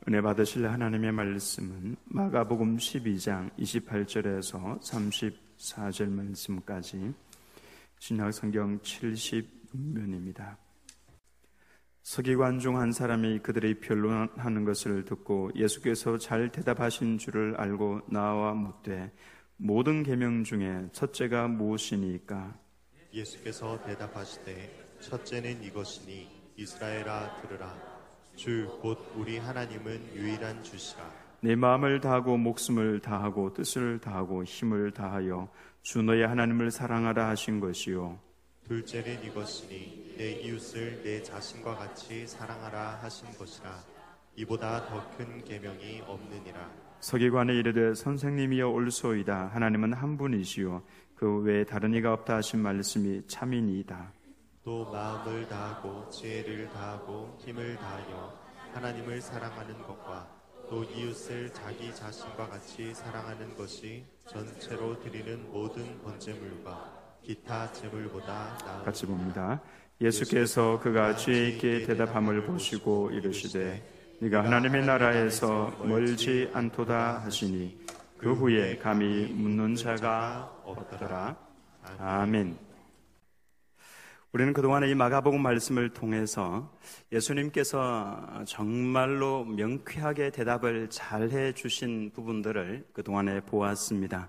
은혜 받으실 하나님의 말씀은 마가복음 12장 28절에서 34절 말씀까지 신약성경 70면입니다. 서기관 중 한 사람이 그들의 변론하는 것을 듣고 예수께서 잘 대답하신 줄을 알고 나와 묻되 모든 계명 중에 첫째가 무엇이니까? 예수께서 대답하시되 첫째는 이것이니 이스라엘아 들으라. 주 곧 우리 하나님은 유일한 주시라. 내 마음을 다하고 목숨을 다하고 뜻을 다하고 힘을 다하여 주 너의 하나님을 사랑하라 하신 것이요. 둘째는 이것이니 내 이웃을 내 자신과 같이 사랑하라 하신 것이라. 이보다 더 큰 계명이 없느니라. 서기관이 이르되 선생님이여 옳소이다. 하나님은 한 분이시요 그 외에 다른 이가 없다 하신 말씀이 참이니이다. 또 마음을 다하고 지혜를 다하고 힘을 다하여 하나님을 사랑하는 것과 또 이웃을 자기 자신과 같이 사랑하는 것이 전체로 드리는 모든 번제물과 기타 제물보다 나으니라. 같이 봅니다. 예수께서 그가 죄 있게 대답함을 보시고 이르시되 네가 하나님의 나라에서 멀지 않도다 하시니 그 후에 감히 묻는 자가 없더라. 아멘. 우리는 그동안에 이 마가복음 말씀을 통해서 예수님께서 정말로 명쾌하게 대답을 잘 해주신 부분들을 그동안에 보았습니다.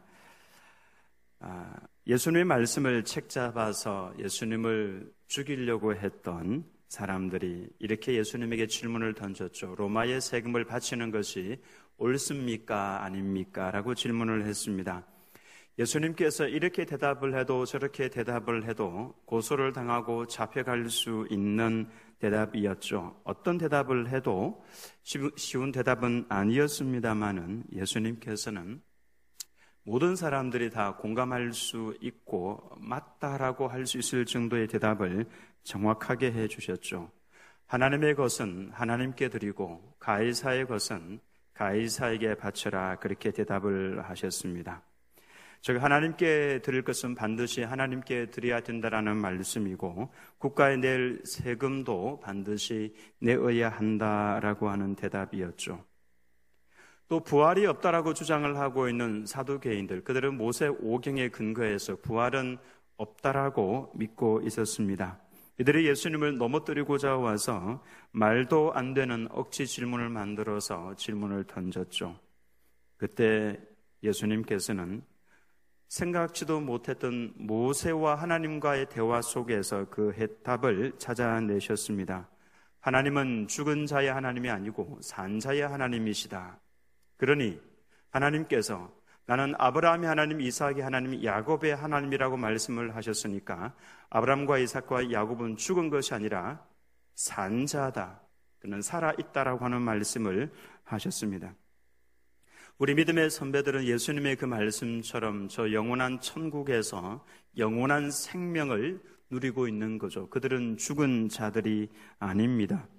예수님의 말씀을 책잡아서 예수님을 죽이려고 했던 사람들이 이렇게 예수님에게 질문을 던졌죠. 로마의 세금을 바치는 것이 옳습니까? 아닙니까? 라고 질문을 했습니다. 예수님께서 이렇게 대답을 해도 저렇게 대답을 해도 고소를 당하고 잡혀갈 수 있는 대답이었죠. 어떤 대답을 해도 쉬운 대답은 아니었습니다마는 예수님께서는 모든 사람들이 다 공감할 수 있고 맞다라고 할 수 있을 정도의 대답을 정확하게 해주셨죠. 하나님의 것은 하나님께 드리고 가이사의 것은 가이사에게 바쳐라, 그렇게 대답을 하셨습니다. 즉 하나님께 드릴 것은 반드시 하나님께 드려야 된다라는 말씀이고 국가에 낼 세금도 반드시 내어야 한다라고 하는 대답이었죠. 또 부활이 없다라고 주장을 하고 있는 사두개인들, 그들은 모세 오경에 근거해서 부활은 없다라고 믿고 있었습니다. 이들이 예수님을 넘어뜨리고자 와서 말도 안 되는 억지 질문을 만들어서 질문을 던졌죠. 그때 예수님께서는 생각지도 못했던 모세와 하나님과의 대화 속에서 그 해답을 찾아내셨습니다. 하나님은 죽은 자의 하나님이 아니고 산 자의 하나님이시다. 그러니 하나님께서 나는 아브라함의 하나님, 이삭의 하나님, 야곱의 하나님이라고 말씀을 하셨으니까 아브라함과 이삭과 야곱은 죽은 것이 아니라 산 자다, 그는 살아있다라고 하는 말씀을 하셨습니다. 우리 믿음의 선배들은 예수님의 그 말씀처럼 저 영원한 천국에서 영원한 생명을 누리고 있는 거죠. 그들은 죽은 자들이 아닙니다.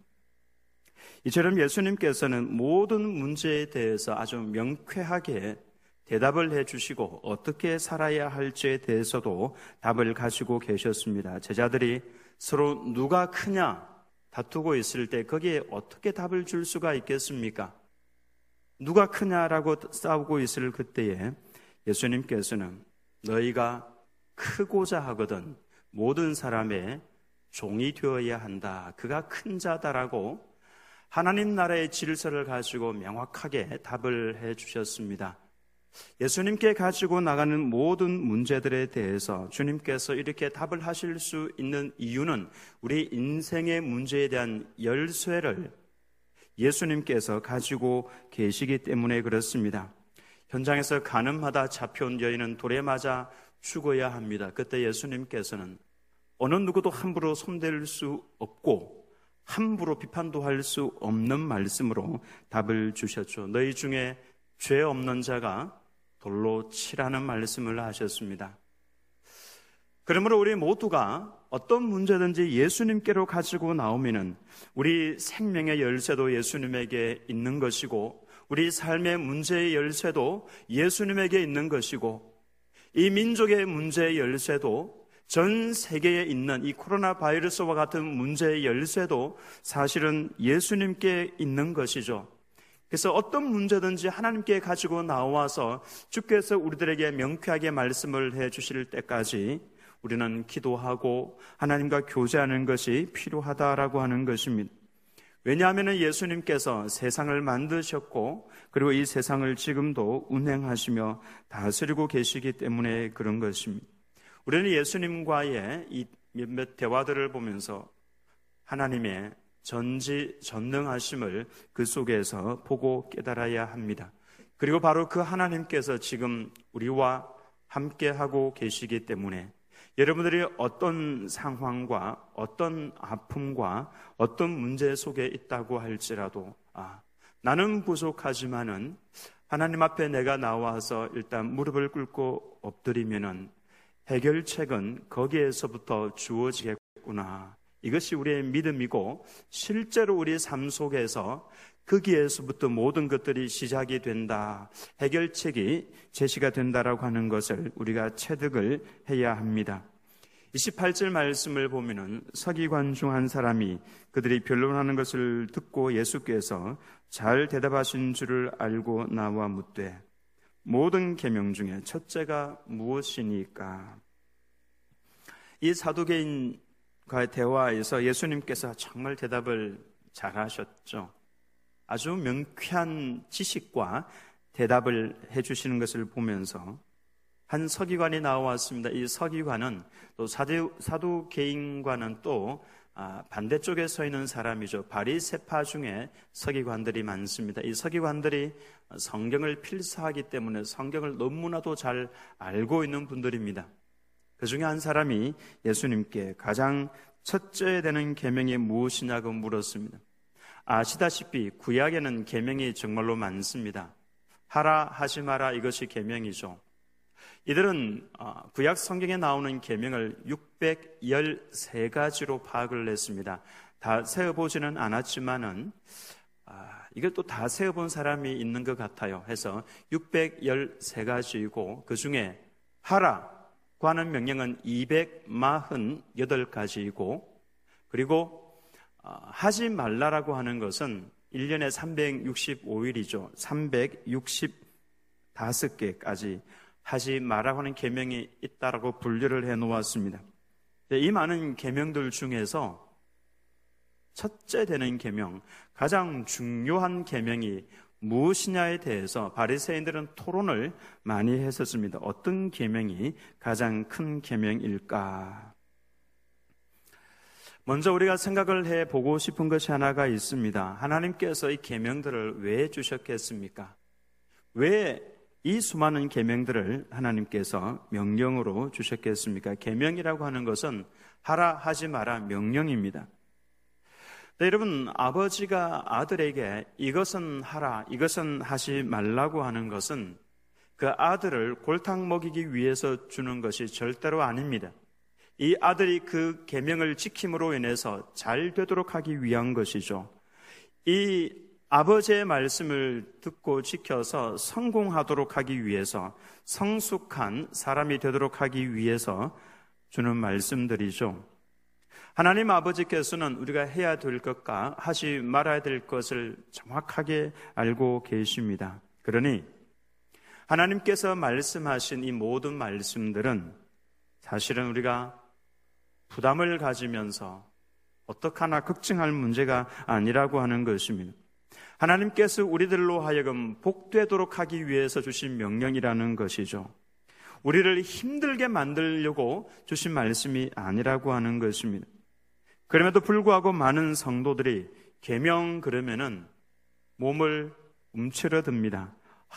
이처럼 예수님께서는 모든 문제에 대해서 아주 명쾌하게 대답을 해주시고 어떻게 살아야 할지에 대해서도 답을 가지고 계셨습니다. 제자들이 서로 누가 크냐 다투고 있을 때 거기에 어떻게 답을 줄 수가 있겠습니까? 누가 크냐라고 싸우고 있을 그때에 예수님께서는 너희가 크고자 하거든 모든 사람의 종이 되어야 한다. 그가 큰 자다라고 하나님 나라의 질서를 가지고 명확하게 답을 해 주셨습니다. 예수님께 가지고 나가는 모든 문제들에 대해서 주님께서 이렇게 답을 하실 수 있는 이유는 우리 인생의 문제에 대한 열쇠를 예수님께서 가지고 계시기 때문에 그렇습니다. 현장에서 가늠하다 잡혀온 여인은 돌에 맞아 죽어야 합니다. 그때 예수님께서는 어느 누구도 함부로 손댈 수 없고 함부로 비판도 할 수 없는 말씀으로 답을 주셨죠. 너희 중에 죄 없는 자가 돌로 치라는 말씀을 하셨습니다. 그러므로 우리 모두가 어떤 문제든지 예수님께로 가지고 나오면은 우리 생명의 열쇠도 예수님에게 있는 것이고 우리 삶의 문제의 열쇠도 예수님에게 있는 것이고 이 민족의 문제의 열쇠도 전 세계에 있는 이 코로나 바이러스와 같은 문제의 열쇠도 사실은 예수님께 있는 것이죠. 그래서 어떤 문제든지 하나님께 가지고 나와서 주께서 우리들에게 명쾌하게 말씀을 해 주실 때까지 우리는 기도하고 하나님과 교제하는 것이 필요하다라고 하는 것입니다. 왜냐하면 예수님께서 세상을 만드셨고 그리고 이 세상을 지금도 운행하시며 다스리고 계시기 때문에 그런 것입니다. 우리는 예수님과의 이 몇몇 대화들을 보면서 하나님의 전지전능하심을 그 속에서 보고 깨달아야 합니다. 그리고 바로 그 하나님께서 지금 우리와 함께하고 계시기 때문에 여러분들이 어떤 상황과 어떤 아픔과 어떤 문제 속에 있다고 할지라도 나는 부족하지만은 하나님 앞에 내가 나와서 일단 무릎을 꿇고 엎드리면은 해결책은 거기에서부터 주어지겠구나. 이것이 우리의 믿음이고 실제로 우리 삶 속에서 거기에서부터 모든 것들이 시작이 된다. 해결책이 제시가 된다라고 하는 것을 우리가 체득을 해야 합니다. 28절 말씀을 보면은 서기관 중 한 사람이 그들이 변론하는 것을 듣고 예수께서 잘 대답하신 줄을 알고 나와 묻되 모든 계명 중에 첫째가 무엇이니까? 이 사두개인과의 대화에서 예수님께서 정말 대답을 잘하셨죠. 아주 명쾌한 지식과 대답을 해주시는 것을 보면서 한 서기관이 나왔습니다. 이 서기관은 또 사두개인과는 또 반대쪽에 서 있는 사람이죠. 바리새파 중에 서기관들이 많습니다. 이 서기관들이 성경을 필사하기 때문에 성경을 너무나도 잘 알고 있는 분들입니다. 그 중에 한 사람이 예수님께 가장 첫째 되는 계명이 무엇이냐고 물었습니다. 아시다시피 구약에는 계명이 정말로 많습니다. 하라 하지 마라 이것이 계명이죠. 이들은 구약 성경에 나오는 계명을 613가지로 파악을 했습니다. 다 세어보지는 않았지만은 이걸 또 다 세어본 사람이 있는 것 같아요. 해서 613가지이고 그 중에 하라고 하는 명령은 248가지이고 그리고 하지 말라라고 하는 것은 1년에 365일이죠. 365개까지 하지 말라고 하는 계명이 있다라고 분류를 해놓았습니다. 이 많은 계명들 중에서 첫째 되는 계명, 가장 중요한 계명이 무엇이냐에 대해서 바리새인들은 토론을 많이 했었습니다. 어떤 계명이 가장 큰 계명일까? 먼저 우리가 생각을 해보고 싶은 것이 하나가 있습니다. 하나님께서 이 계명들을 왜 주셨겠습니까? 왜 이 수많은 계명들을 하나님께서 명령으로 주셨겠습니까? 계명이라고 하는 것은 하라 하지 마라 명령입니다. 네, 여러분, 아버지가 아들에게 이것은 하라, 이것은 하지 말라고 하는 것은 그 아들을 골탕 먹이기 위해서 주는 것이 절대로 아닙니다. 이 아들이 그 계명을 지킴으로 인해서 잘 되도록 하기 위한 것이죠. 이 아버지의 말씀을 듣고 지켜서 성공하도록 하기 위해서, 성숙한 사람이 되도록 하기 위해서 주는 말씀들이죠. 하나님 아버지께서는 우리가 해야 될 것과 하지 말아야 될 것을 정확하게 알고 계십니다. 그러니 하나님께서 말씀하신 이 모든 말씀들은 사실은 우리가 부담을 가지면서 어떡하나 걱정할 문제가 아니라고 하는 것입니다. 하나님께서 우리들로 하여금 복되도록 하기 위해서 주신 명령이라는 것이죠. 우리를 힘들게 만들려고 주신 말씀이 아니라고 하는 것입니다. 그럼에도 불구하고 많은 성도들이 계명 그러면은 몸을 움츠러듭니다.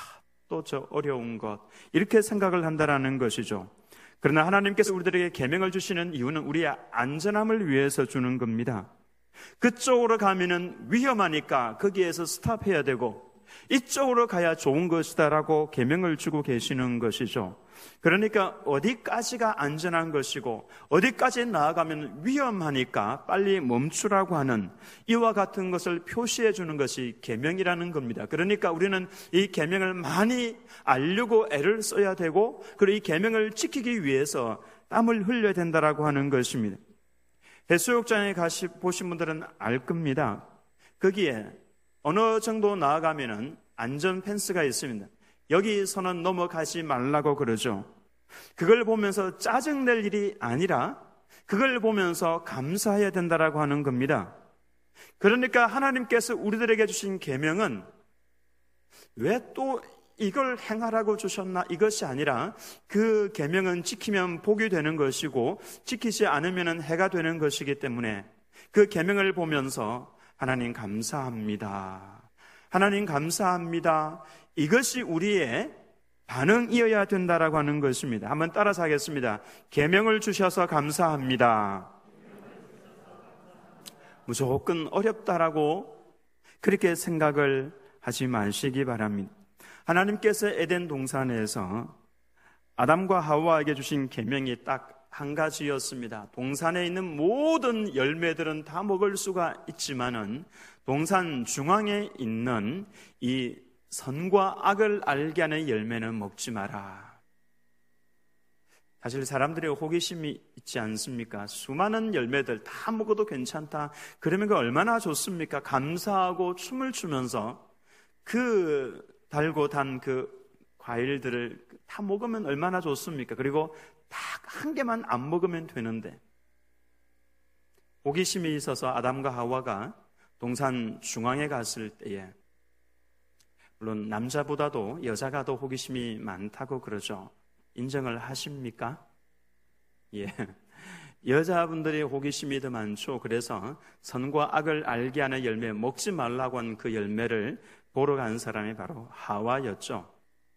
또 저 어려운 것 이렇게 생각을 한다라는 것이죠. 그러나 하나님께서 우리들에게 계명을 주시는 이유는 우리의 안전함을 위해서 주는 겁니다. 그쪽으로 가면은 위험하니까 거기에서 스탑해야 되고 이쪽으로 가야 좋은 것이다라고 계명을 주고 계시는 것이죠. 그러니까 어디까지가 안전한 것이고 어디까지 나아가면 위험하니까 빨리 멈추라고 하는 이와 같은 것을 표시해 주는 것이 계명이라는 겁니다. 그러니까 우리는 이 계명을 많이 알려고 애를 써야 되고 그리고 이 계명을 지키기 위해서 땀을 흘려야 된다라고 하는 것입니다. 해수욕장에 보신 분들은 알 겁니다. 거기에 어느 정도 나아가면은 안전 펜스가 있습니다. 여기서는 넘어가지 말라고 그러죠. 그걸 보면서 짜증낼 일이 아니라 그걸 보면서 감사해야 된다라고 하는 겁니다. 그러니까 하나님께서 우리들에게 주신 계명은 왜 또 이걸 행하라고 주셨나? 이것이 아니라 그 계명은 지키면 복이 되는 것이고 지키지 않으면 해가 되는 것이기 때문에 그 계명을 보면서 하나님 감사합니다. 하나님 감사합니다. 이것이 우리의 반응이어야 된다라고 하는 것입니다. 한번 따라서 하겠습니다. 계명을 주셔서 감사합니다. 무조건 어렵다라고 그렇게 생각을 하지 마시기 바랍니다. 하나님께서 에덴 동산에서 아담과 하와에게 주신 계명이 딱 한 가지였습니다. 동산에 있는 모든 열매들은 다 먹을 수가 있지만은 동산 중앙에 있는 이 선과 악을 알게 하는 열매는 먹지 마라. 사실 사람들의 호기심이 있지 않습니까? 수많은 열매들 다 먹어도 괜찮다. 그러면 그 얼마나 좋습니까? 감사하고 춤을 추면서 그 달고 단 그 과일들을 다 먹으면 얼마나 좋습니까? 그리고 딱 한 개만 안 먹으면 되는데 호기심이 있어서 아담과 하와가 동산 중앙에 갔을 때에 물론 남자보다도 여자가 더 호기심이 많다고 그러죠. 인정을 하십니까? 예. 여자분들이 호기심이 더 많죠. 그래서 선과 악을 알게 하는 열매, 먹지 말라고 한 그 열매를 보러 간 사람이 바로 하와였죠.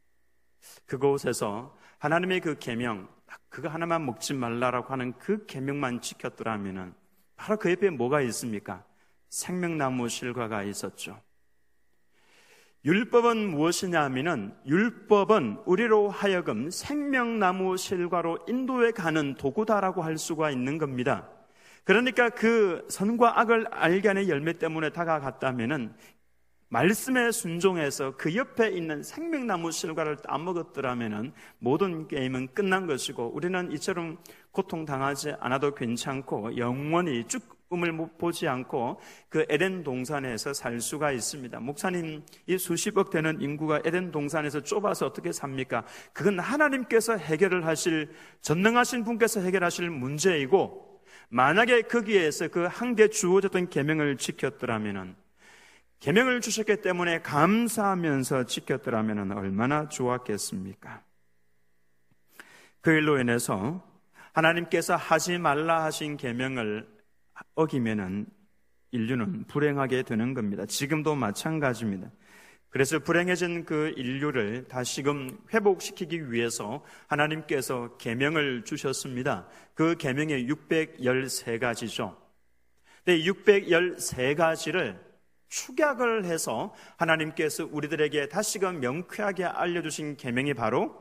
그곳에서 하나님의 그 계명, 그거 하나만 먹지 말라라고 하는 그 계명만 지켰더라면은 바로 그 옆에 뭐가 있습니까? 생명나무 실과가 있었죠. 율법은 무엇이냐 하면은 율법은 우리로 하여금 생명나무 실과로 인도해 가는 도구다라고 할 수가 있는 겁니다. 그러니까 그 선과 악을 알게 하는 열매 때문에 다가갔다면은 말씀에 순종해서 그 옆에 있는 생명나무 실과를 따먹었더라면은 모든 게임은 끝난 것이고 우리는 이처럼 고통당하지 않아도 괜찮고 영원히 죽음을 보지 않고 그 에덴 동산에서 살 수가 있습니다. 목사님, 이 수십억 되는 인구가 에덴 동산에서 좁아서 어떻게 삽니까? 그건 하나님께서 해결을 하실, 전능하신 분께서 해결하실 문제이고 만약에 거기에서 그 한 개 주어졌던 계명을 지켰더라면은 계명을 주셨기 때문에 감사하면서 지켰더라면 얼마나 좋았겠습니까? 그 일로 인해서 하나님께서 하지 말라 하신 계명을 어기면은 인류는 불행하게 되는 겁니다. 지금도 마찬가지입니다. 그래서 불행해진 그 인류를 다시금 회복시키기 위해서 하나님께서 계명을 주셨습니다. 그 계명이 613가지죠. 근데 613가지를 축약을 해서 하나님께서 우리들에게 다시금 명쾌하게 알려주신 계명이 바로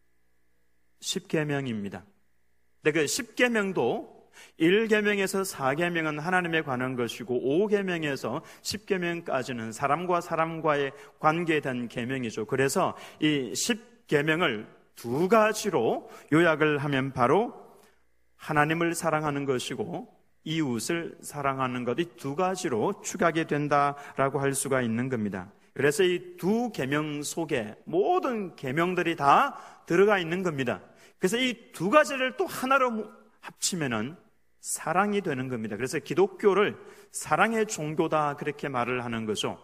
10계명입니다. 근데 그 10계명도 1계명에서 4계명은 하나님에 관한 것이고 5계명에서 10계명까지는 사람과 사람과의 관계에 대한 계명이죠. 그래서 이 10계명을 두 가지로 요약을 하면 바로 하나님을 사랑하는 것이고 이웃을 사랑하는 것, 이 두 가지로 축약이 된다라고 할 수가 있는 겁니다. 그래서 이 두 계명 속에 모든 계명들이 다 들어가 있는 겁니다. 그래서 이 두 가지를 또 하나로 합치면은 사랑이 되는 겁니다. 그래서 기독교를 사랑의 종교다 그렇게 말을 하는 거죠.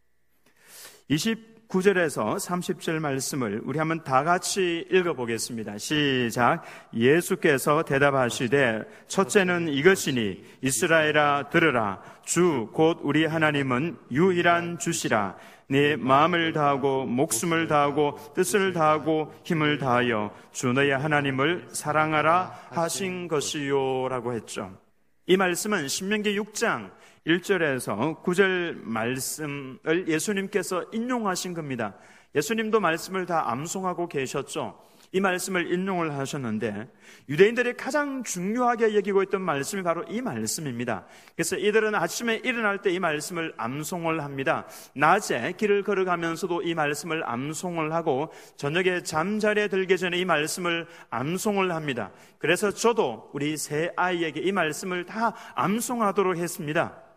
29절에서 30절 말씀을 우리 한번 다 같이 읽어보겠습니다. 시작. 예수께서 대답하시되 첫째는 이것이니 이스라엘아 들으라. 주 곧 우리 하나님은 유일한 주시라. 네 마음을 다하고 목숨을 다하고 뜻을 다하고 힘을 다하여 주 너의 하나님을 사랑하라 하신 것이요 라고 했죠. 이 말씀은 신명기 6장 1절에서 9절 말씀을 예수님께서 인용하신 겁니다. 예수님도 말씀을 다 암송하고 계셨죠. 이 말씀을 인용을 하셨는데 유대인들이 가장 중요하게 여기고 있던 말씀이 바로 이 말씀입니다. 그래서 이들은 아침에 일어날 때 이 말씀을 암송을 합니다. 낮에 길을 걸어가면서도 이 말씀을 암송을 하고 저녁에 잠자리에 들기 전에 이 말씀을 암송을 합니다. 그래서 저도 우리 세 아이에게 이 말씀을 다 암송하도록 했습니다.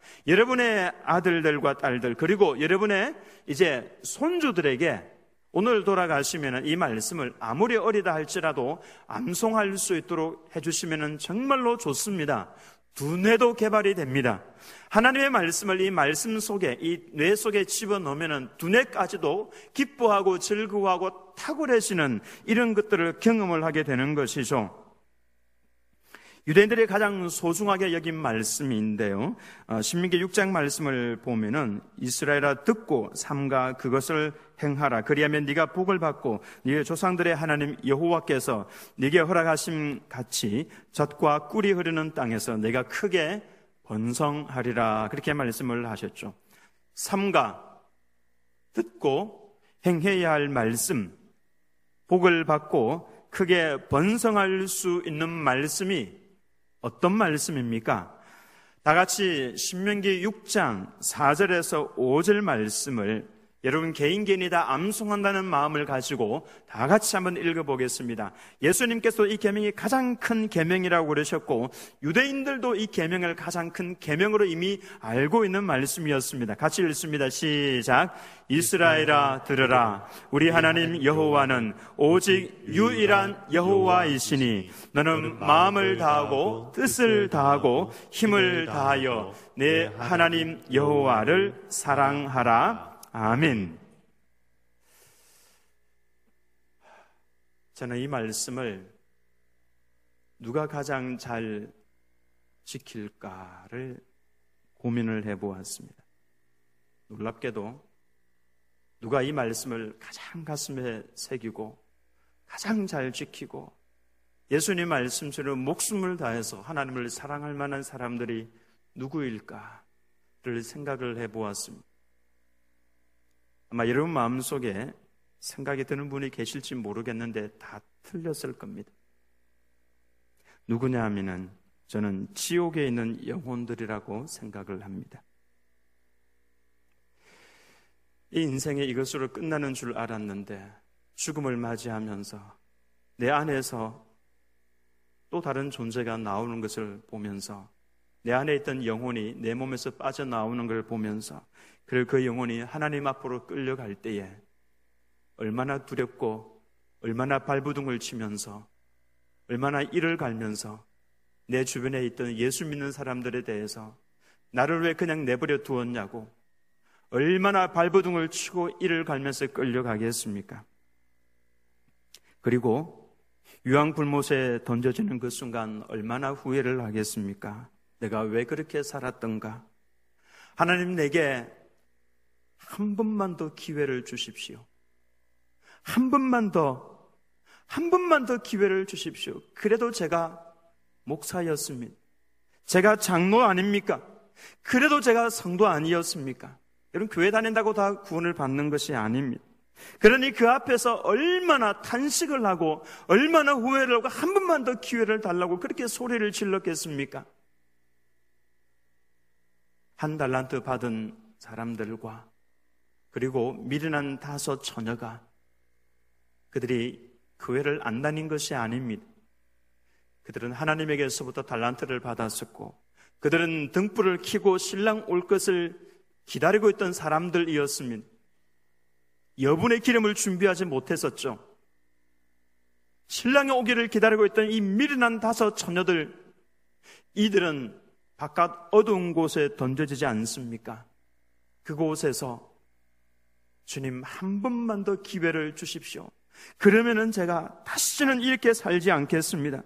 여러분의 아들들과 딸들, 그리고 여러분의 이제 손주들에게 오늘 돌아가시면 이 말씀을 아무리 어리다 할지라도 암송할 수 있도록 해주시면 정말로 좋습니다. 두뇌도 개발이 됩니다. 하나님의 말씀을 이 말씀 속에, 이 뇌 속에 집어넣으면 두뇌까지도 기뻐하고 즐거워하고 탁월해지는 이런 것들을 경험을 하게 되는 것이죠. 유대인들이 가장 소중하게 여긴 말씀인데요. 신명기 6장 말씀을 보면은 이스라엘아 듣고 삼가 그것을 행하라. 그리하면 네가 복을 받고 네의 조상들의 하나님 여호와께서 네게 허락하심 같이 젖과 꿀이 흐르는 땅에서 네가 크게 번성하리라. 그렇게 말씀을 하셨죠. 삼가 듣고 행해야 할 말씀, 복을 받고 크게 번성할 수 있는 말씀이 어떤 말씀입니까? 다 같이 신명기 6장 4절에서 5절 말씀을 여러분 개인이 다 암송한다는 마음을 가지고 다 같이 한번 읽어보겠습니다. 예수님께서 이 계명이 가장 큰 계명이라고 그러셨고 유대인들도 이 계명을 가장 큰 계명으로 이미 알고 있는 말씀이었습니다. 같이 읽습니다. 시작. 이스라엘아 들으라. 우리 하나님 여호와는 오직 유일한 여호와이시니 너는 마음을 다하고 뜻을 다하고 힘을 다하여 내 하나님 여호와를 사랑하라. 아멘. 저는 이 말씀을 누가 가장 잘 지킬까를 고민을 해보았습니다. 놀랍게도 누가 이 말씀을 가장 가슴에 새기고 가장 잘 지키고 예수님 말씀처럼 목숨을 다해서 하나님을 사랑할 만한 사람들이 누구일까를 생각을 해보았습니다. 아마 여러분 마음속에 생각이 드는 분이 계실지 모르겠는데 다 틀렸을 겁니다. 누구냐 하면은 저는 지옥에 있는 영혼들이라고 생각을 합니다. 이 인생이 이것으로 끝나는 줄 알았는데 죽음을 맞이하면서 내 안에서 또 다른 존재가 나오는 것을 보면서 내 안에 있던 영혼이 내 몸에서 빠져나오는 걸 보면서 그리고 그 영혼이 하나님 앞으로 끌려갈 때에 얼마나 두렵고 얼마나 발부둥을 치면서 얼마나 이를 갈면서 내 주변에 있던 예수 믿는 사람들에 대해서 나를 왜 그냥 내버려 두었냐고 얼마나 발부둥을 치고 이를 갈면서 끌려가겠습니까? 그리고 유황불못에 던져지는 그 순간 얼마나 후회를 하겠습니까? 내가 왜 그렇게 살았던가? 하나님 내게 한 번만 더 기회를 주십시오. 한 번만 더 기회를 주십시오. 그래도 제가 목사였습니다. 제가 장로 아닙니까? 그래도 제가 성도 아니었습니까? 여러분 교회 다닌다고 다 구원을 받는 것이 아닙니다. 그러니 그 앞에서 얼마나 탄식을 하고 얼마나 후회를 하고 한 번만 더 기회를 달라고 그렇게 소리를 질렀겠습니까? 한 달란트 받은 사람들과 그리고 미련한 5 처녀가 그들이 교회를 안 다닌 것이 아닙니다. 그들은 하나님에게서부터 달란트를 받았었고 그들은 등불을 켜고 신랑 올 것을 기다리고 있던 사람들이었습니다. 여분의 기름을 준비하지 못했었죠. 신랑의 오기를 기다리고 있던 이 미련한 5 처녀들, 이들은 바깥 어두운 곳에 던져지지 않습니까? 그곳에서 주님 한 번만 더 기회를 주십시오. 그러면은 제가 다시는 이렇게 살지 않겠습니다.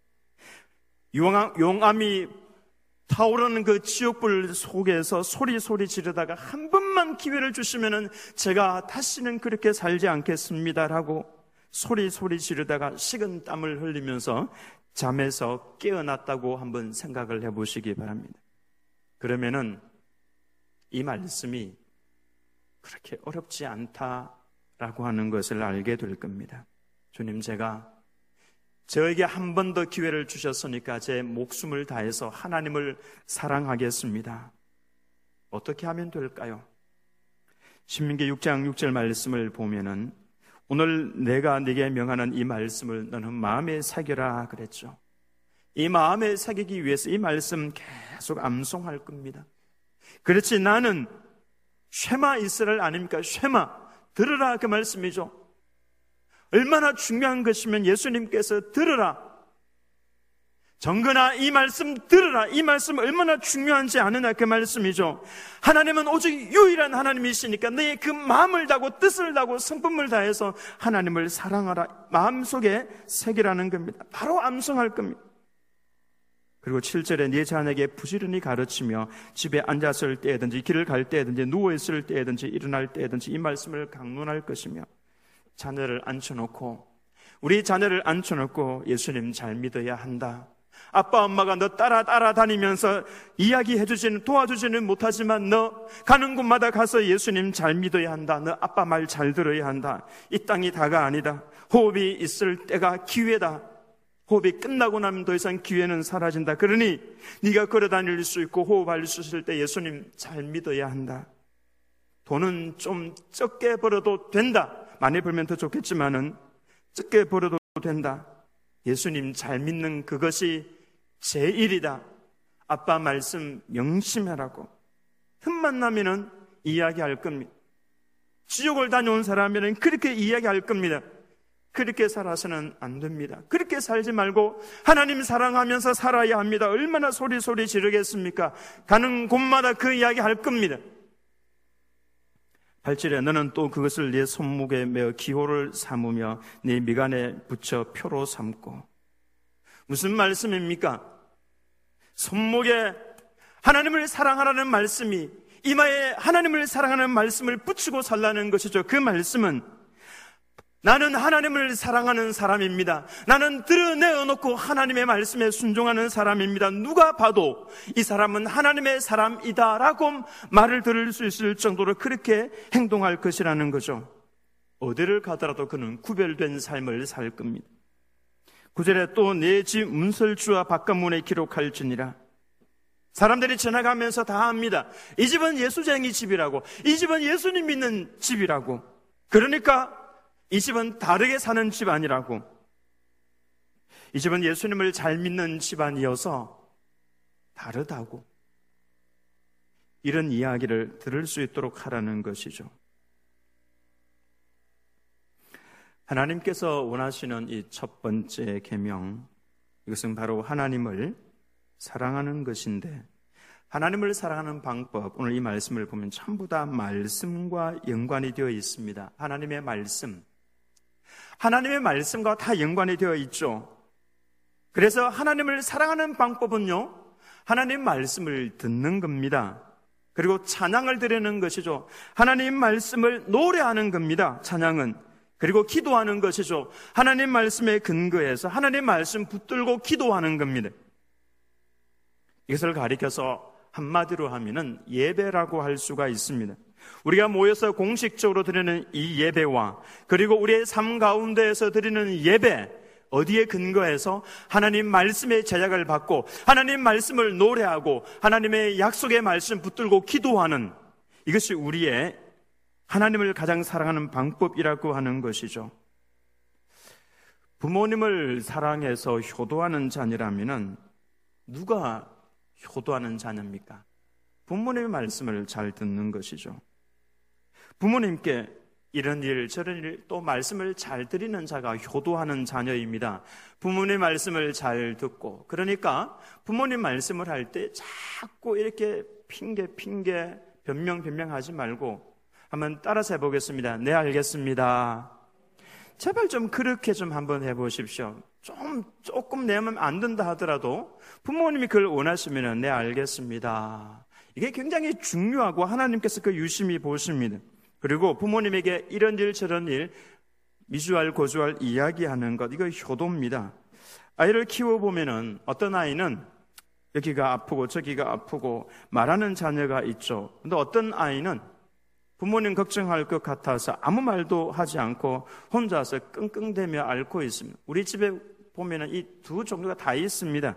용암이 타오르는 그 지옥불 속에서 소리 지르다가 한 번만 기회를 주시면은 제가 다시는 그렇게 살지 않겠습니다라고 소리 지르다가 식은 땀을 흘리면서 잠에서 깨어났다고 한번 생각을 해보시기 바랍니다. 그러면은 이 말씀이 그렇게 어렵지 않다라고 하는 것을 알게 될 겁니다. 주님, 제가 저에게 한 번 더 기회를 주셨으니까 제 목숨을 다해서 하나님을 사랑하겠습니다. 어떻게 하면 될까요? 신명기 6장 6절 말씀을 보면은 오늘 내가 네게 명하는 이 말씀을 너는 마음에 새겨라 그랬죠. 이 마음에 새기기 위해서 이 말씀 계속 암송할 겁니다. 그렇지 나는 쉐마 이스라엘 아닙니까? 쉐마, 들으라 그 말씀이죠. 얼마나 중요한 것이면 예수님께서 들으라, 정근아 이 말씀 들으라, 이 말씀 얼마나 중요한지 아느냐 그 말씀이죠. 하나님은 오직 유일한 하나님이시니까 너의 그 마음을 다하고 뜻을 다하고 성품을 다해서 하나님을 사랑하라, 마음속에 새기라는 겁니다. 바로 암송할 겁니다. 그리고 7절에 네 자녀에게 부지런히 가르치며 집에 앉았을 때든지 길을 갈 때든지 누워있을 때든지 일어날 때든지 이 말씀을 강론할 것이며, 자녀를 앉혀놓고, 우리 자녀를 앉혀놓고 예수님 잘 믿어야 한다. 아빠 엄마가 너 따라다니면서 이야기해주지는, 도와주지는 못하지만 너 가는 곳마다 가서 예수님 잘 믿어야 한다. 너 아빠 말 잘 들어야 한다. 이 땅이 다가 아니다. 호흡이 있을 때가 기회다. 호흡이 끝나고 나면 더 이상 기회는 사라진다. 그러니 네가 걸어다닐 수 있고 호흡할 수 있을 때 예수님 잘 믿어야 한다. 돈은 좀 적게 벌어도 된다. 많이 벌면 더 좋겠지만은 적게 벌어도 된다. 예수님 잘 믿는 그것이 제일이다. 아빠 말씀 명심하라고. 틈만 나면은 이야기할 겁니다. 지옥을 다녀온 사람이면 그렇게 이야기할 겁니다. 그렇게 살아서는 안 됩니다. 그렇게 살지 말고 하나님 사랑하면서 살아야 합니다. 얼마나 소리 지르겠습니까? 가는 곳마다 그 이야기 할 겁니다. 8절에 너는 또 그것을 네 손목에 메어 기호를 삼으며 네 미간에 붙여 표로 삼고. 무슨 말씀입니까? 손목에 하나님을 사랑하라는 말씀이, 이마에 하나님을 사랑하는 말씀을 붙이고 살라는 것이죠. 그 말씀은 나는 하나님을 사랑하는 사람입니다. 나는 드러내어놓고 하나님의 말씀에 순종하는 사람입니다. 누가 봐도 이 사람은 하나님의 사람이다 라고 말을 들을 수 있을 정도로 그렇게 행동할 것이라는 거죠. 어디를 가더라도 그는 구별된 삶을 살 겁니다. 9절에 또 내 집 문설주와 바깥문에 기록할지니라. 사람들이 지나가면서 다 압니다. 이 집은 예수쟁이 집이라고, 이 집은 예수님 믿는 집이라고. 그러니까 이 집은 다르게 사는 집안이라고. 이 집은 예수님을 잘 믿는 집안이어서 다르다고. 이런 이야기를 들을 수 있도록 하라는 것이죠. 하나님께서 원하시는 이 첫 번째 계명, 이것은 바로 하나님을 사랑하는 것인데, 하나님을 사랑하는 방법, 오늘 이 말씀을 보면 전부 다 말씀과 연관이 되어 있습니다. 하나님의 말씀과 다 연관이 되어 있죠. 그래서 하나님을 사랑하는 방법은요, 하나님 말씀을 듣는 겁니다. 그리고 찬양을 드리는 것이죠. 하나님 말씀을 노래하는 겁니다. 찬양은. 그리고 기도하는 것이죠. 하나님 말씀에 근거해서 하나님 말씀 붙들고 기도하는 겁니다. 이것을 가리켜서 한마디로 하면은 예배라고 할 수가 있습니다. 우리가 모여서 공식적으로 드리는 이 예배와 그리고 우리의 삶 가운데에서 드리는 예배, 어디에 근거해서 하나님 말씀의 제약을 받고 하나님 말씀을 노래하고 하나님의 약속의 말씀 붙들고 기도하는, 이것이 우리의 하나님을 가장 사랑하는 방법이라고 하는 것이죠. 부모님을 사랑해서 효도하는 자녀라면은 누가 효도하는 자녀입니까? 부모님의 말씀을 잘 듣는 것이죠. 부모님께 이런 일 저런 일 또 말씀을 잘 드리는 자가 효도하는 자녀입니다. 부모님 말씀을 잘 듣고, 그러니까 부모님 말씀을 할 때 자꾸 이렇게 핑계 변명하지 말고 한번 따라서 해보겠습니다. 네, 알겠습니다. 제발 좀 그렇게 좀 한번 해보십시오. 조금 내면 안 된다 하더라도 부모님이 그걸 원하시면 네, 알겠습니다. 이게 굉장히 중요하고 하나님께서 그 유심히 보십니다. 그리고 부모님에게 이런 일 저런 일 미주알 고주알 이야기하는 것, 이거 효도입니다. 아이를 키워보면은 어떤 아이는 여기가 아프고 저기가 아프고 말하는 자녀가 있죠. 근데 어떤 아이는 부모님 걱정할 것 같아서 아무 말도 하지 않고 혼자서 끙끙대며 앓고 있습니다. 우리 집에 보면은 이 두 종류가 다 있습니다.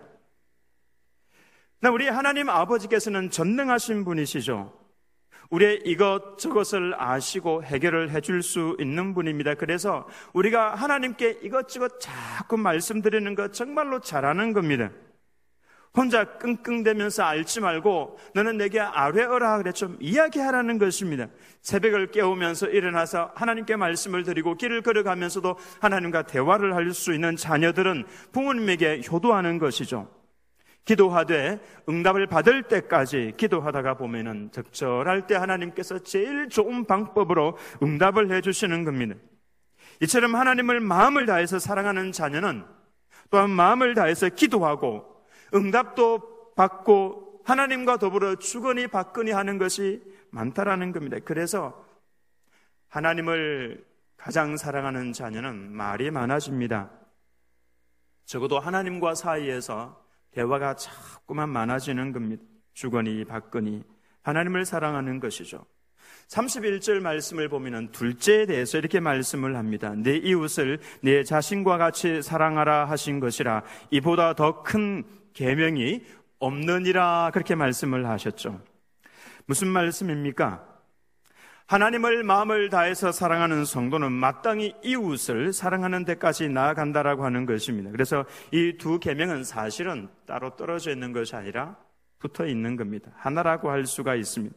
우리 하나님 아버지께서는 전능하신 분이시죠. 우리의 이것저것을 아시고 해결을 해줄 수 있는 분입니다. 그래서 우리가 하나님께 이것저것 자꾸 말씀드리는 것 정말로 잘하는 겁니다. 혼자 끙끙대면서 앓지 말고 너는 내게 아뢰어라 그래 좀 이야기하라는 것입니다. 새벽을 깨우면서 일어나서 하나님께 말씀을 드리고 길을 걸어가면서도 하나님과 대화를 할 수 있는 자녀들은 부모님에게 효도하는 것이죠. 기도하되 응답을 받을 때까지 기도하다가 보면은 적절할 때 하나님께서 제일 좋은 방법으로 응답을 해주시는 겁니다. 이처럼 하나님을 마음을 다해서 사랑하는 자녀는 또한 마음을 다해서 기도하고 응답도 받고 하나님과 더불어 주거니 받거니 하는 것이 많다라는 겁니다. 그래서 하나님을 가장 사랑하는 자녀는 말이 많아집니다. 적어도 하나님과 사이에서 대화가 자꾸만 많아지는 겁니다. 주거니 받거니 하나님을 사랑하는 것이죠. 31절 말씀을 보면 둘째에 대해서 이렇게 말씀을 합니다. 내 이웃을 내 자신과 같이 사랑하라 하신 것이라 이보다 더 큰 계명이 없느니라 그렇게 말씀을 하셨죠. 무슨 말씀입니까? 하나님을 마음을 다해서 사랑하는 성도는 마땅히 이웃을 사랑하는 데까지 나아간다라고 하는 것입니다. 그래서 이 두 계명은 사실은 따로 떨어져 있는 것이 아니라 붙어 있는 겁니다. 하나라고 할 수가 있습니다.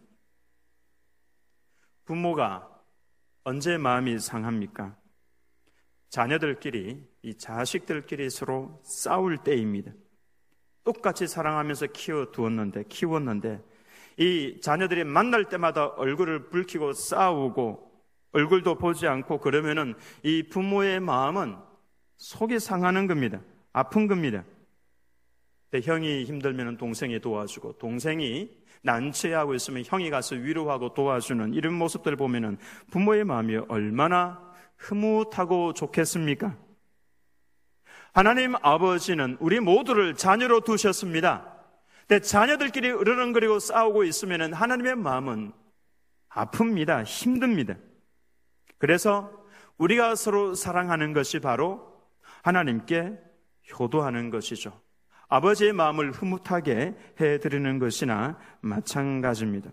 부모가 언제 마음이 상합니까? 자녀들끼리, 이 자식들끼리 서로 싸울 때입니다. 똑같이 사랑하면서 키웠는데 이 자녀들이 만날 때마다 얼굴을 붉히고 싸우고 얼굴도 보지 않고 그러면은 이 부모의 마음은 속이 상하는 겁니다. 아픈 겁니다. 형이 힘들면 동생이 도와주고 동생이 난처해하고 있으면 형이 가서 위로하고 도와주는 이런 모습들 보면은 부모의 마음이 얼마나 흐뭇하고 좋겠습니까? 하나님 아버지는 우리 모두를 자녀로 두셨습니다. 근데 자녀들끼리 으르렁거리고 싸우고 있으면 하나님의 마음은 아픕니다. 힘듭니다. 그래서 우리가 서로 사랑하는 것이 바로 하나님께 효도하는 것이죠. 아버지의 마음을 흐뭇하게 해드리는 것이나 마찬가지입니다.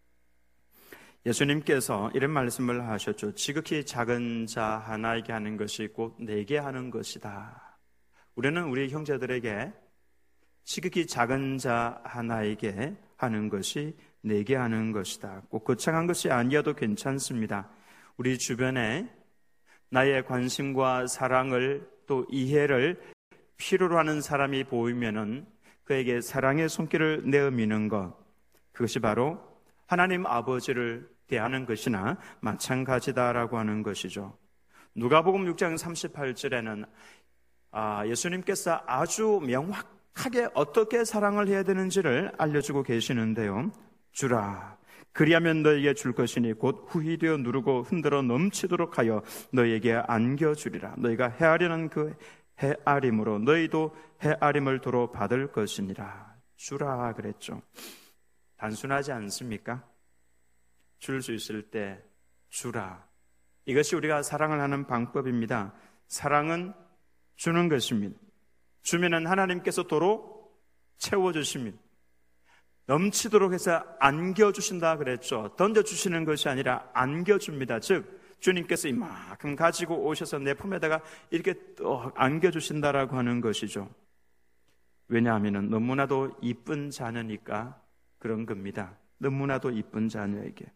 예수님께서 이런 말씀을 하셨죠. 지극히 작은 자 하나에게 하는 것이 곧 내게 하는 것이다. 우리는 우리 형제들에게 지극히 작은 자 하나에게 하는 것이 내게 하는 것이다. 꼭 거창한 것이 아니어도 괜찮습니다. 우리 주변에 나의 관심과 사랑을 또 이해를 필요로 하는 사람이 보이면은 그에게 사랑의 손길을 내어미는 것, 그것이 바로 하나님 아버지를 대하는 것이나 마찬가지다라고 하는 것이죠. 누가복음 6장 38절에는 예수님께서 아주 명확하게 어떻게 사랑을 해야 되는지를 알려주고 계시는데요. 주라, 그리하면 너에게 줄 것이니 곧 후히 되어 누르고 흔들어 넘치도록 하여 너에게 안겨주리라. 너희가 헤아리는 그 헤아림으로 너희도 헤아림을 도로 받을 것이니라. 주라 그랬죠. 단순하지 않습니까? 줄 수 있을 때 주라. 이것이 우리가 사랑을 하는 방법입니다. 사랑은 주는 것입니다. 주면은 하나님께서 도로 채워주십니다. 넘치도록 해서 안겨주신다 그랬죠. 던져주시는 것이 아니라 안겨줍니다. 즉 주님께서 이만큼 가지고 오셔서 내 품에다가 이렇게 또 안겨주신다라고 하는 것이죠. 왜냐하면 너무나도 이쁜 자녀니까 그런 겁니다. 너무나도 이쁜 자녀에게.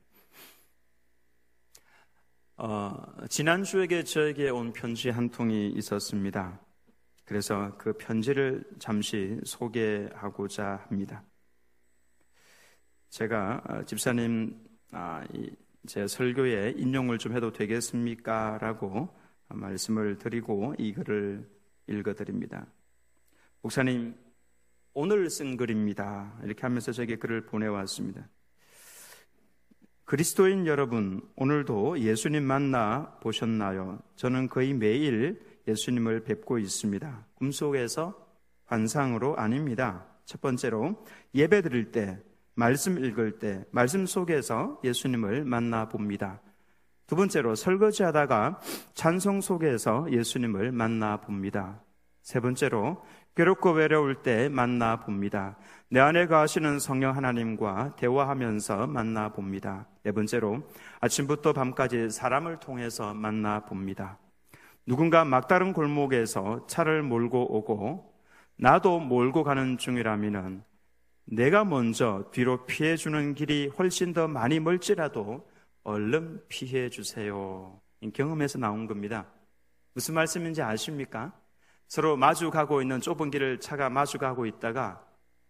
지난주에 저에게 온 편지 한 통이 있었습니다. 그래서 그 편지를 잠시 소개하고자 합니다. 제가 집사님 제 설교에 인용을 좀 해도 되겠습니까? 라고 말씀을 드리고 이 글을 읽어드립니다. 목사님, 오늘 쓴 글입니다. 이렇게 하면서 제게 글을 보내왔습니다. 그리스도인 여러분, 오늘도 예수님 만나 보셨나요? 저는 거의 매일 예수님을 뵙고 있습니다. 꿈속에서 환상으로 아닙니다. 첫 번째로 예배 드릴 때, 말씀 읽을 때, 말씀 속에서 예수님을 만나 봅니다. 두 번째로 설거지하다가 찬송 속에서 예수님을 만나 봅니다. 세 번째로 괴롭고 외로울 때 만나 봅니다. 내 안에 거하시는 성령 하나님과 대화하면서 만나 봅니다. 네 번째로 아침부터 밤까지 사람을 통해서 만나 봅니다. 누군가 막다른 골목에서 차를 몰고 오고 나도 몰고 가는 중이라면은 내가 먼저 뒤로 피해주는 길이 훨씬 더 많이 멀지라도 얼른 피해 주세요. 경험에서 나온 겁니다. 무슨 말씀인지 아십니까? 서로 마주가고 있는 좁은 길을 차가 마주가고 있다가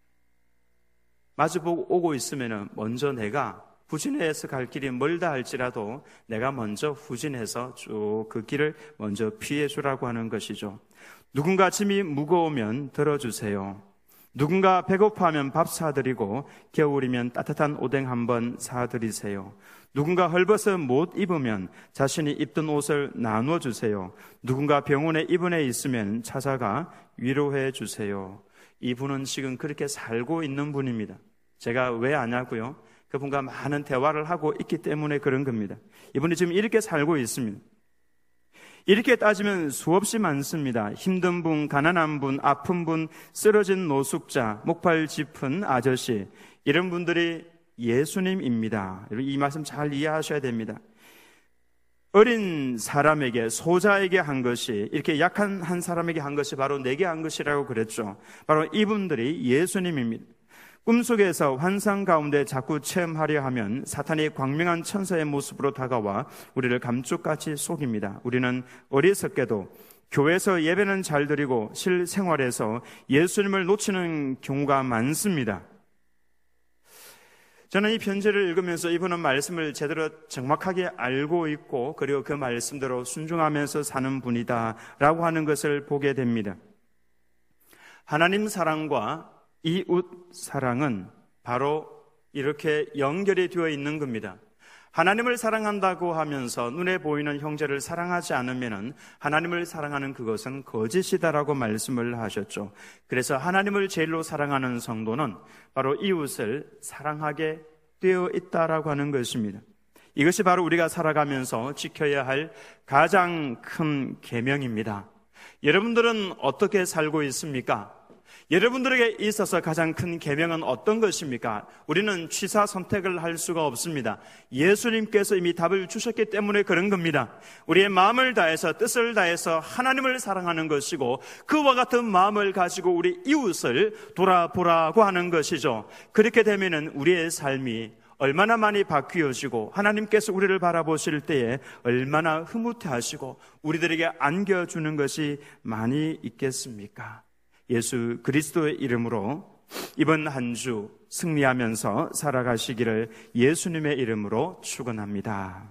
마주보고 오고 있으면 먼저 내가 후진해서 갈 길이 멀다 할지라도 내가 먼저 후진해서 쭉 그 길을 먼저 피해 주라고 하는 것이죠. 누군가 짐이 무거우면 들어주세요. 누군가 배고파하면 밥 사드리고 겨울이면 따뜻한 오뎅 한번 사드리세요. 누군가 헐벗어 못 입으면 자신이 입던 옷을 나눠 주세요. 누군가 병원에 입원해 있으면 찾아가 위로해 주세요. 이분은 지금 그렇게 살고 있는 분입니다. 제가 왜 아냐고요? 그분과 많은 대화를 하고 있기 때문에 그런 겁니다. 이분이 지금 이렇게 살고 있습니다. 이렇게 따지면 수없이 많습니다. 힘든 분, 가난한 분, 아픈 분, 쓰러진 노숙자, 목발 짚은 아저씨, 이런 분들이 예수님입니다. 이 말씀 잘 이해하셔야 됩니다. 어린 사람에게, 소자에게 한 것이, 이렇게 약한 한 사람에게 한 것이 바로 내게 한 것이라고 그랬죠. 바로 이분들이 예수님입니다. 꿈속에서 환상 가운데 자꾸 체험하려 하면 사탄이 광명한 천사의 모습으로 다가와 우리를 감쪽같이 속입니다. 우리는 어리석게도 교회에서 예배는 잘 드리고 실생활에서 예수님을 놓치는 경우가 많습니다. 저는 이 편지를 읽으면서 이분은 말씀을 제대로 정확하게 알고 있고 그리고 그 말씀대로 순종하면서 사는 분이다라고 하는 것을 보게 됩니다. 하나님 사랑과 이웃 사랑은 바로 이렇게 연결이 되어 있는 겁니다. 하나님을 사랑한다고 하면서 눈에 보이는 형제를 사랑하지 않으면 하나님을 사랑하는 그것은 거짓이다라고 말씀을 하셨죠. 그래서 하나님을 제일로 사랑하는 성도는 바로 이웃을 사랑하게 되어 있다라고 하는 것입니다. 이것이 바로 우리가 살아가면서 지켜야 할 가장 큰 계명입니다. 여러분들은 어떻게 살고 있습니까? 여러분들에게 있어서 가장 큰 계명은 어떤 것입니까? 우리는 취사 선택을 할 수가 없습니다. 예수님께서 이미 답을 주셨기 때문에 그런 겁니다. 우리의 마음을 다해서 뜻을 다해서 하나님을 사랑하는 것이고 그와 같은 마음을 가지고 우리 이웃을 돌아보라고 하는 것이죠. 그렇게 되면은 우리의 삶이 얼마나 많이 바뀌어지고 하나님께서 우리를 바라보실 때에 얼마나 흐뭇해하시고 우리들에게 안겨주는 것이 많이 있겠습니까? 예수 그리스도의 이름으로 이번 한 주 승리하면서 살아가시기를 예수님의 이름으로 축원합니다.